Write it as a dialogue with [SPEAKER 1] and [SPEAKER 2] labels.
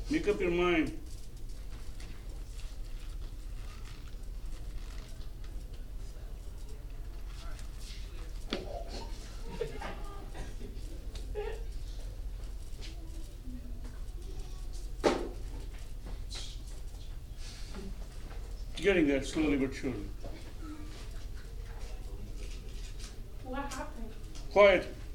[SPEAKER 1] Make up your mind. Getting there slowly but surely.
[SPEAKER 2] What happened?
[SPEAKER 1] Quiet.